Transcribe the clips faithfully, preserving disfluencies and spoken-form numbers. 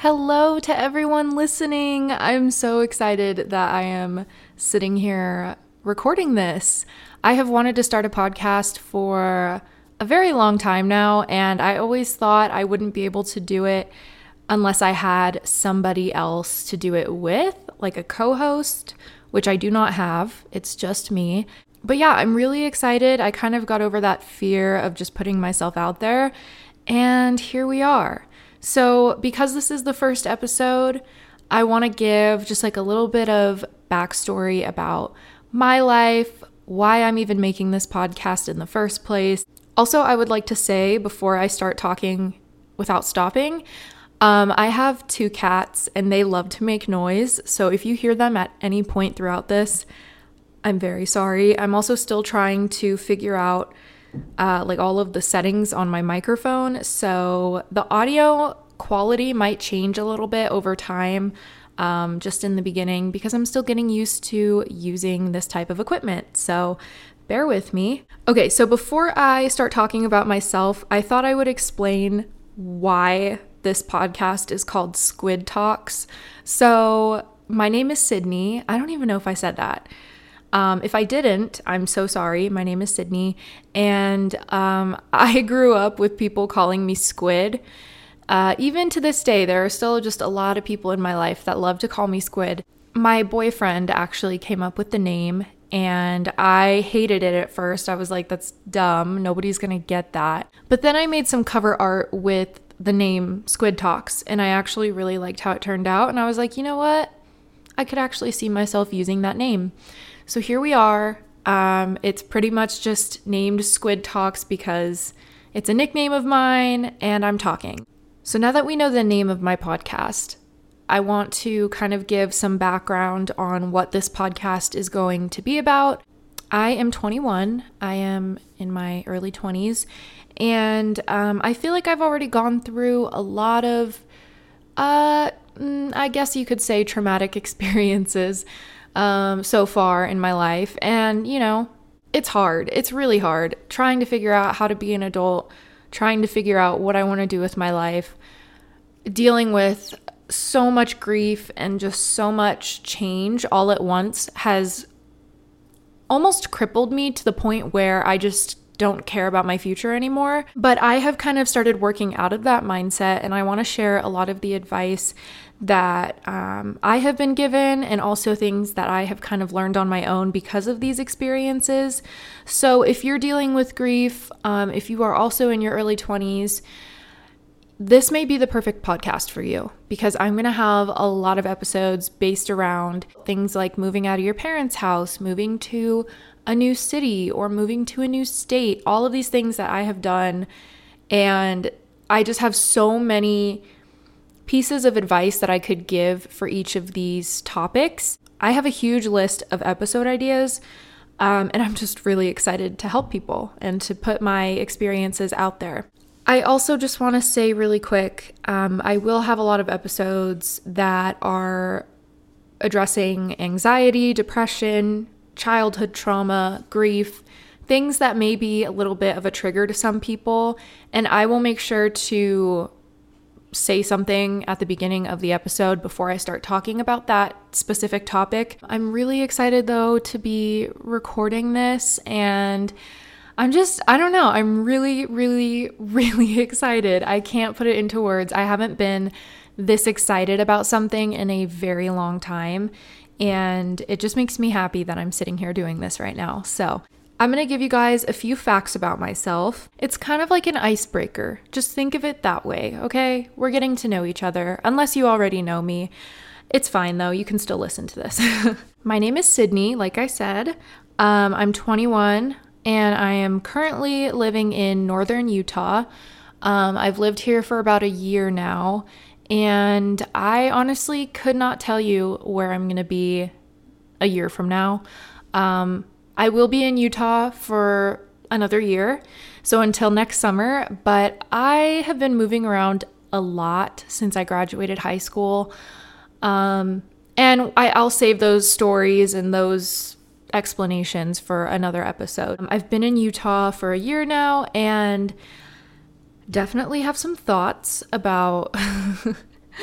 Hello to everyone listening. I'm so excited that I am sitting here recording this. I have wanted to start a podcast for a very long time now, and I always thought I wouldn't be able to do it unless I had somebody else to do it with, like a co-host, which I do not have. It's just me. But yeah, I'm really excited. I kind of got over that fear of just putting myself out there, and here we are. So because this is the first episode, I want to give just like a little bit of backstory about my life, why I'm even making this podcast in the first place. Also, I would like to say before I start talking without stopping, um, I have two cats and they love to make noise. So if you hear them at any point throughout this, I'm very sorry. I'm also still trying to figure out Uh, like all of the settings on my microphone, so the audio quality might change a little bit over time, um, just in the beginning, because I'm still getting used to using this type of equipment, so bear with me. Okay, so before I start talking about myself, I thought I would explain why this podcast is called Squid Talks. So my name is Sydney. I don't even know if I said that. Um, if I didn't, I'm so sorry. My name is Sydney, and um, I grew up with people calling me Squid. Uh, even to this day, there are still just a lot of people in my life that love to call me Squid. My boyfriend actually came up with the name, and I hated it at first. I was like, that's dumb. Nobody's gonna get that. But then I made some cover art with the name Squid Talks, and I actually really liked how it turned out. And I was like, you know what? I could actually see myself using that name. So here we are. Um, it's pretty much just named Squid Talks because it's a nickname of mine and I'm talking. So now that we know the name of my podcast, I want to kind of give some background on what this podcast is going to be about. I am twenty-one. I am in my early twenties. And um, I feel like I've already gone through a lot of, uh, I guess you could say, traumatic experiences Um, so far in my life. And, you know, it's hard. It's really hard trying to figure out how to be an adult, trying to figure out what I want to do with my life, dealing with so much grief and just so much change all at once has almost crippled me to the point where I just don't care about my future anymore. But I have kind of started working out of that mindset, and I want to share a lot of the advice that um, I have been given, and also things that I have kind of learned on my own because of these experiences. So if you're dealing with grief, um, if you are also in your early twenties, this may be the perfect podcast for you, because I'm going to have a lot of episodes based around things like moving out of your parents' house, moving to a new city, or moving to a new state, all of these things that I have done. And I just have so many pieces of advice that I could give for each of these topics. I have a huge list of episode ideas, um, and I'm just really excited to help people and to put my experiences out there. I also just want to say really quick, um, I will have a lot of episodes that are addressing anxiety, depression, childhood trauma, grief, things that may be a little bit of a trigger to some people, and I will make sure to say something at the beginning of the episode before I start talking about that specific topic. I'm really excited though to be recording this, and I'm just, I don't know, I'm really, really, really excited. I can't put it into words. I haven't been this excited about something in a very long time, and it just makes me happy that I'm sitting here doing this right now. So I'm going to give you guys a few facts about myself. It's kind of like an icebreaker. Just think of it that way, okay? We're getting to know each other, unless you already know me. It's fine though, you can still listen to this. My name is Sydney, like I said. Um, I'm twenty-one, and I am currently living in northern Utah. Um, I've lived here for about a year now, and I honestly could not tell you where I'm going to be a year from now. Um, I will be in Utah for another year, so until next summer, but I have been moving around a lot since I graduated high school, um, and I, I'll save those stories and those explanations for another episode. I've been in Utah for a year now, and definitely have some thoughts about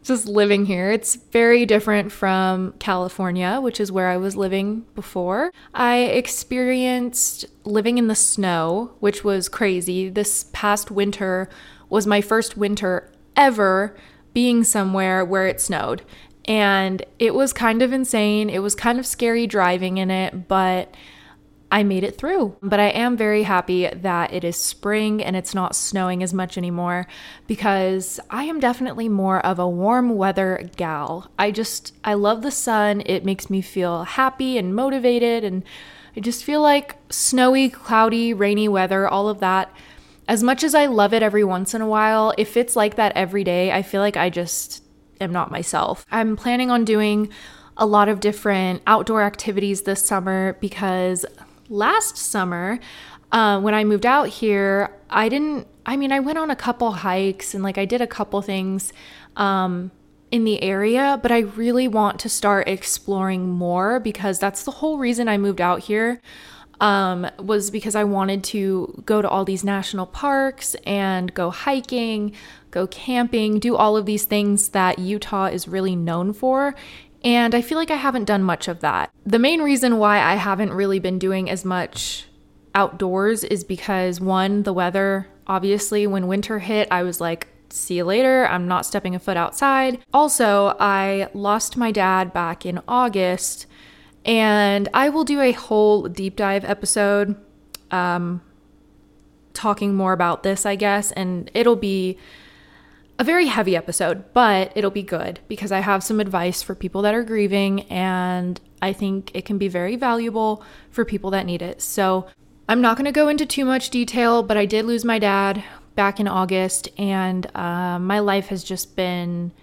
just living here. It's very different from California, which is where I was living before. I experienced living in the snow, which was crazy. This past winter was my first winter ever being somewhere where it snowed. And it was kind of insane. It was kind of scary driving in it, but I made it through. But I am very happy that it is spring and it's not snowing as much anymore, because I am definitely more of a warm weather gal. I just, I love the sun. It makes me feel happy and motivated, and I just feel like snowy, cloudy, rainy weather, all of that. As much as I love it every once in a while, if it's like that every day, I feel like I just am not myself. I'm planning on doing a lot of different outdoor activities this summer, because last summer, uh, when I moved out here, I didn't, I mean, I went on a couple hikes and like I did a couple things um, in the area, but I really want to start exploring more, because that's the whole reason I moved out here. Um, was because I wanted to go to all these national parks and go hiking, go camping, do all of these things that Utah is really known for. And I feel like I haven't done much of that. The main reason why I haven't really been doing as much outdoors is because, one, the weather. Obviously, when winter hit, I was like, see you later. I'm not stepping a foot outside. Also, I lost my dad back in August. And I will do a whole deep dive episode um, talking more about this, I guess. And it'll be a very heavy episode, but it'll be good because I have some advice for people that are grieving. And I think it can be very valuable for people that need it. So I'm not going to go into too much detail, but I did lose my dad back in August. And uh, my life has just been...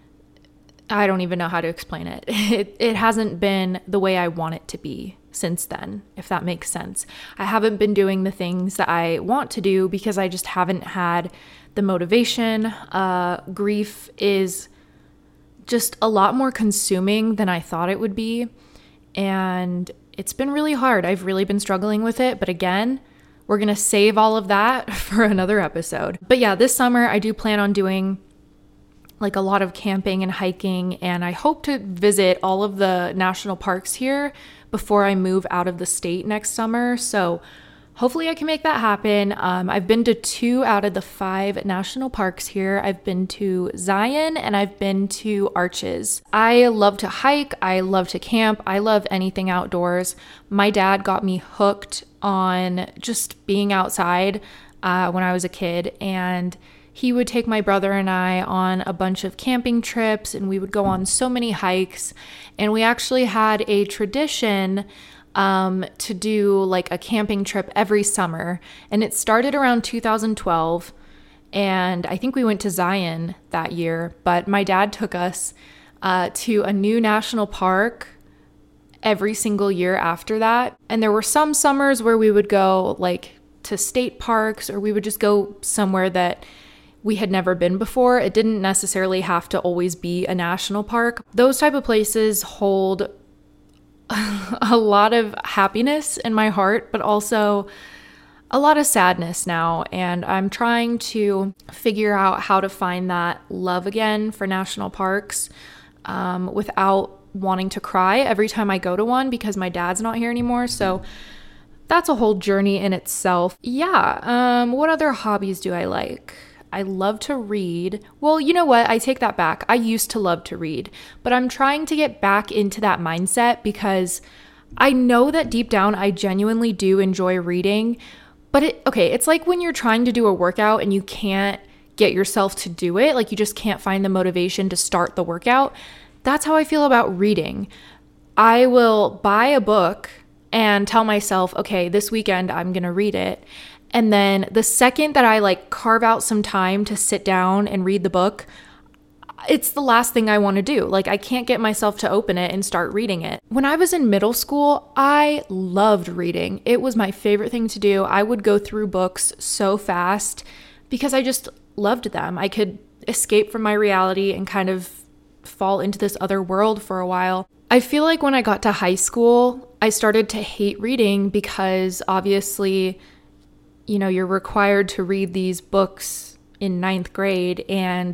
I don't even know how to explain it. It it hasn't been the way I want it to be since then, if that makes sense. I haven't been doing the things that I want to do because I just haven't had the motivation. Uh, grief is just a lot more consuming than I thought it would be. And it's been really hard. I've really been struggling with it. But again, we're going to save all of that for another episode. But yeah, this summer I do plan on doing like a lot of camping and hiking, and I hope to visit all of the national parks here before I move out of the state next summer. So hopefully I can make that happen. Um, I've been to two out of the five national parks here. I've been to Zion and I've been to Arches. I love to hike. I love to camp. I love anything outdoors. My dad got me hooked on just being outside uh, when I was a kid, and he would take my brother and I on a bunch of camping trips, and we would go on so many hikes. And we actually had a tradition um, to do like a camping trip every summer. And it started around two thousand twelve. And I think we went to Zion that year. But my dad took us uh, to a new national park every single year after that. And there were some summers where we would go like to state parks, or we would just go somewhere that we had never been before. It didn't necessarily have to always be a national park. Those type of places hold a lot of happiness in my heart, but also a lot of sadness now. And I'm trying to figure out how to find that love again for national parks um, without wanting to cry every time I go to one, because my dad's not here anymore. So that's a whole journey in itself. Yeah. Um, what other hobbies do I like? I love to read. Well, you know what? I take that back. I used to love to read, but I'm trying to get back into that mindset, because I know that deep down I genuinely do enjoy reading. But it, okay, it's like when you're trying to do a workout and you can't get yourself to do it, like you just can't find the motivation to start the workout. That's how I feel about reading. I will buy a book and tell myself, okay, this weekend I'm going to read it. And then the second that I like carve out some time to sit down and read the book, it's the last thing I want to do. Like I can't get myself to open it and start reading it. When I was in middle school, I loved reading. It was my favorite thing to do. I would go through books so fast because I just loved them. I could escape from my reality and kind of fall into this other world for a while. I feel like when I got to high school, I started to hate reading because obviously, you know, you're required to read these books in ninth grade, and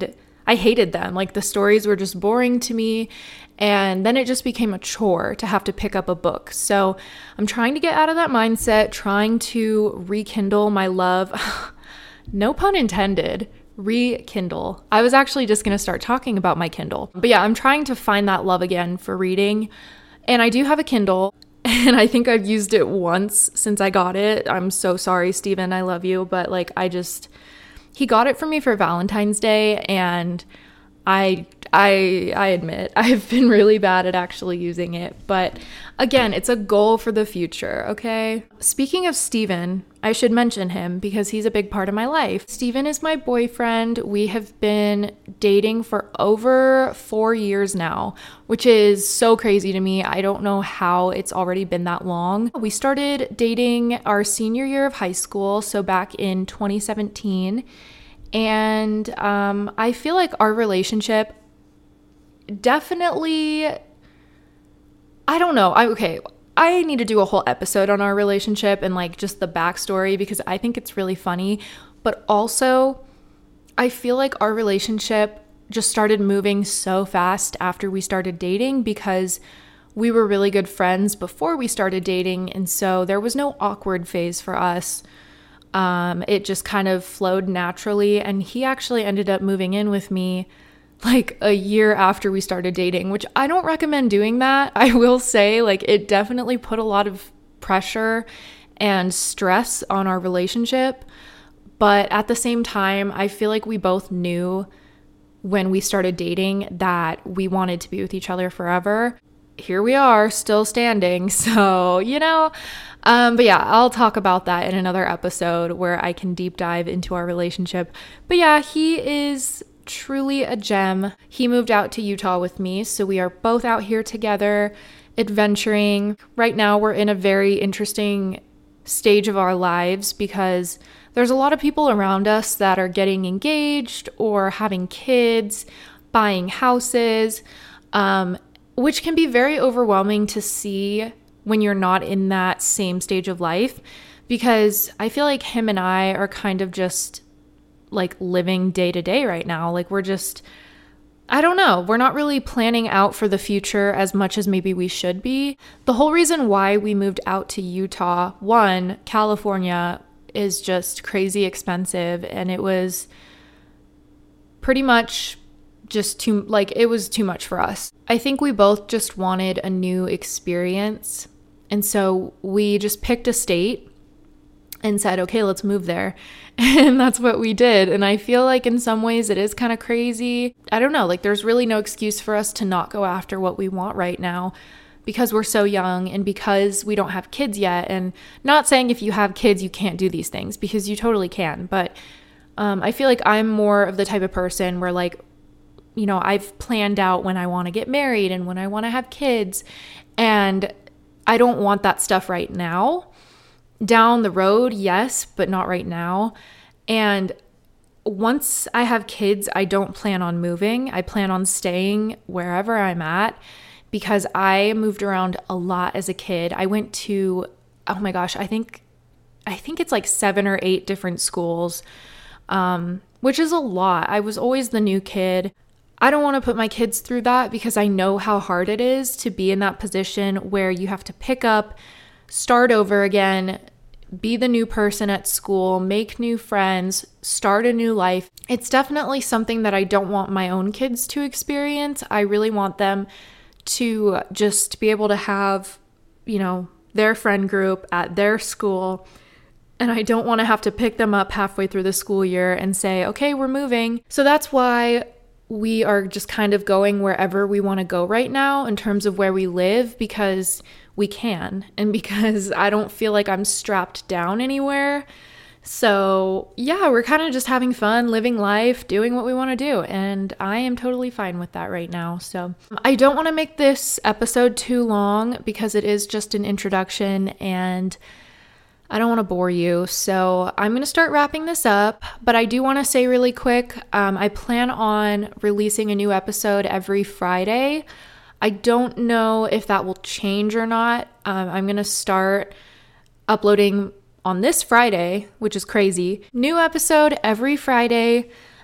I hated them. Like the stories were just boring to me. And then it just became a chore to have to pick up a book. So I'm trying to get out of that mindset, trying to rekindle my love. No pun intended. Rekindle. I was actually just going to start talking about my Kindle. But yeah, I'm trying to find that love again for reading. And I do have a Kindle. And I think I've used it once since I got it. I'm so sorry, Steven. I love you. But like, I just, he got it for me for Valentine's Day. And I, I, I admit I've been really bad at actually using it. But again, it's a goal for the future. Okay. Speaking of Steven, I should mention him because he's a big part of my life. Steven is my boyfriend. We have been dating for over four years now, which is so crazy to me. I don't know how it's already been that long. We started dating our senior year of high school, so back in twenty seventeen. And um, I feel like our relationship definitely, I don't know. I okay. I need to do a whole episode on our relationship and like just the backstory because I think it's really funny. But also, I feel like our relationship just started moving so fast after we started dating because we were really good friends before we started dating. And so there was no awkward phase for us. Um, it just kind of flowed naturally. And he actually ended up moving in with me like a year after we started dating, which I don't recommend doing that. I will say, like, it definitely put a lot of pressure and stress on our relationship. But at the same time, I feel like we both knew when we started dating that we wanted to be with each other forever. Here we are, still standing. So, you know, um, but yeah, I'll talk about that in another episode where I can deep dive into our relationship. But yeah, he is truly a gem. He moved out to Utah with me, so we are both out here together adventuring. Right now we're in a very interesting stage of our lives because there's a lot of people around us that are getting engaged or having kids, buying houses, um, which can be very overwhelming to see when you're not in that same stage of life, because I feel like him and I are kind of just like living day to day right now. Like we're just, I don't know, we're not really planning out for the future as much as maybe we should be. The whole reason why we moved out to Utah, one, California is just crazy expensive, and it was pretty much just too, like it was too much for us. I think we both just wanted a new experience, and so we just picked a state and said, okay, let's move there. And that's what we did. And I feel like in some ways it is kind of crazy. I don't know, like there's really no excuse for us to not go after what we want right now because we're so young and because we don't have kids yet. And not saying if you have kids, you can't do these things, because you totally can. But um, I feel like I'm more of the type of person where like, you know, I've planned out when I want to get married and when I want to have kids. And I don't want that stuff right now. Down the road, yes, but not right now. And once I have kids, I don't plan on moving. I plan on staying wherever I'm at because I moved around a lot as a kid. I went to, oh my gosh, I think, I think it's like seven or eight different schools, um, which is a lot. I was always the new kid. I don't want to put my kids through that because I know how hard it is to be in that position where you have to pick up, start over again, be the new person at school, make new friends, start a new life. It's definitely something that I don't want my own kids to experience. I really want them to just be able to have, you know, their friend group at their school. And I don't want to have to pick them up halfway through the school year and say, okay, we're moving. So that's why we are just kind of going wherever we want to go right now in terms of where we live, because we can, and because I don't feel like I'm strapped down anywhere. So yeah, we're kind of just having fun, living life, doing what we want to do, and I am totally fine with that right now. So I don't want to make this episode too long because it is just an introduction and I don't want to bore you. So I'm going to start wrapping this up, but I do want to say really quick, um, I plan on releasing a new episode every Friday. I don't know if that will change or not. Um, I'm going to start uploading on this Friday, which is crazy. New episode every Friday.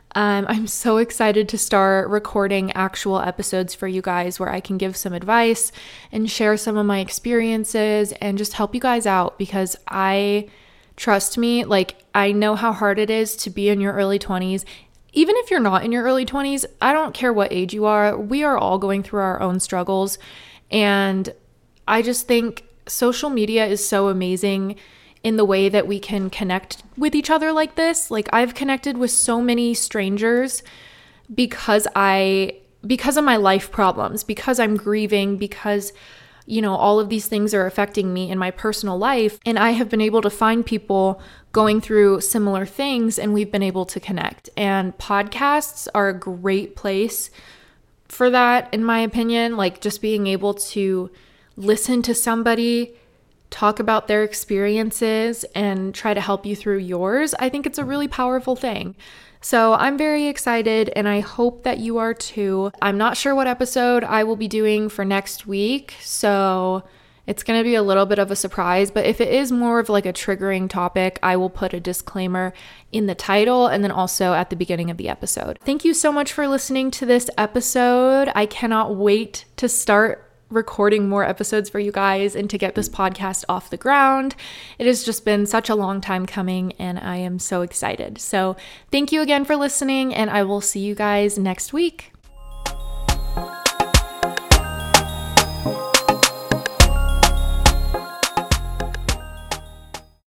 Um, I'm so excited to start recording actual episodes for you guys where I can give some advice and share some of my experiences and just help you guys out, because I, trust me, like I know how hard it is to be in your early twenties. Even if you're not in your early twenties, I don't care what age you are, we are all going through our own struggles. And I just think social media is so amazing in the way that we can connect with each other like this. Like I've connected with so many strangers because I, because of my life problems, because I'm grieving, because, you know, all of these things are affecting me in my personal life. And I have been able to find people going through similar things, and we've been able to connect. And podcasts are a great place for that, in my opinion. Like just being able to listen to somebody talk about their experiences and try to help you through yours. I think it's a really powerful thing. So I'm very excited, and I hope that you are too. I'm not sure what episode I will be doing for next week, so it's going to be a little bit of a surprise, but if it is more of like a triggering topic, I will put a disclaimer in the title and then also at the beginning of the episode. Thank you so much for listening to this episode. I cannot wait to start recording more episodes for you guys and to get this podcast off the ground. It has just been such a long time coming, and I am so excited. So thank you again for listening, and I will see you guys next week.